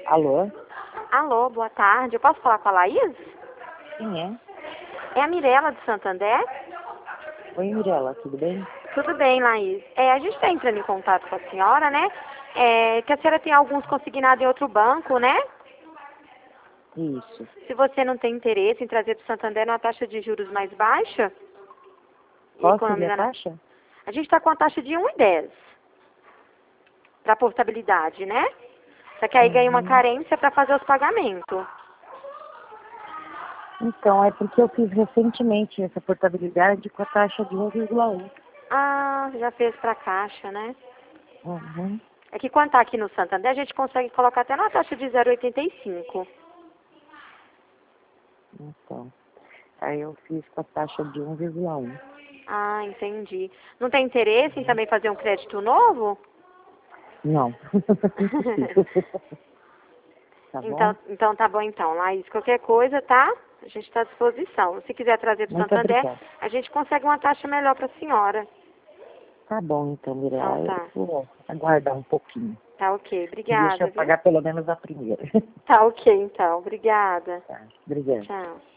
Alô? Alô, boa tarde. Eu posso falar com a Laís? Quem é? É a Mirela de Santander? Oi, Mirela, tudo bem? Tudo bem, Laís. A gente está entrando em contato com a senhora, né? Que a senhora tem alguns consignados em outro banco, né? Isso. Se você não tem interesse em trazer para o Santander uma taxa de juros mais baixa, e Qual seria a economizar taxa? a gente está com a taxa de 1,10 para portabilidade, né? Só que aí ganha uma Uhum. carência para fazer os pagamentos. Então, é porque eu fiz recentemente essa portabilidade com a taxa de 1,1. Ah, já fez para a Caixa, né? Uhum. É que quando está aqui no Santander, a gente consegue colocar até na taxa de 0,85. Então, aí eu fiz com a taxa de 1,1. Ah, entendi. Não tem interesse em também fazer um crédito novo? Não, impossível. Tá bom? Então tá bom então, Laís. Qualquer coisa, tá? A gente está à disposição. Se quiser trazer para o Muito Santander, obrigada. a gente consegue uma taxa melhor para a senhora. Tá bom, então, Então Mirela, eu tá. vou aguardar um pouquinho. Tá ok. Deixa Obrigada, eu viu? pagar pelo menos a primeira. Tá ok então. Obrigada. Tá, obrigada. Tchau.